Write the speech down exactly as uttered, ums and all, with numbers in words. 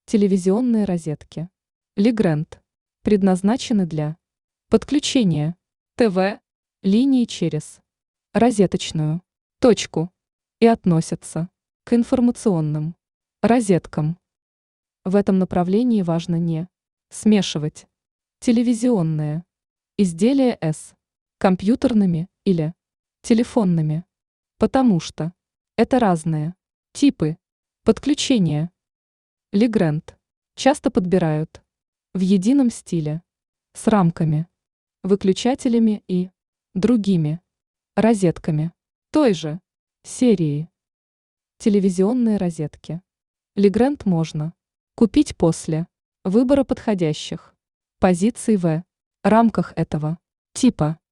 Телевизионные розетки. Legrand. Предназначены для подключения ТВ линии через розеточную точку и относятся к информационным розеткам. В этом направлении важно не смешивать телевизионные изделия с компьютерными или телефонными, потому что это разные типы подключения. Legrand часто подбирают в едином стиле с рамками, выключателями и другими розетками той же серии. Телевизионные розетки Legrand можно купить после выбора подходящих позиций в рамках этого типа.